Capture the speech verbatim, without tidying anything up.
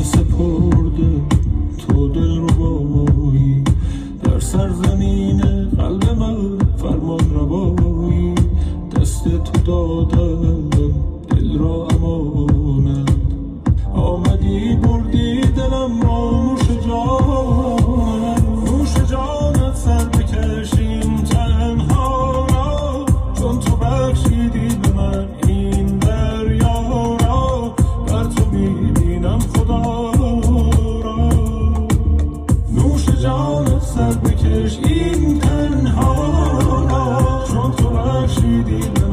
سپرده تو دل ربایی، در سرزمین قلب من فرمان روایی، دست تو دادم دل را امانت، آمدی بردی دلم را نوش جانت، نوش جانت سر بکش این تنها را، چون تو بخشیدی به من این دریا را، بر تو میبینم خدا را، نوش جانت سر بکش این تنها را، چون تو بخشیدی به من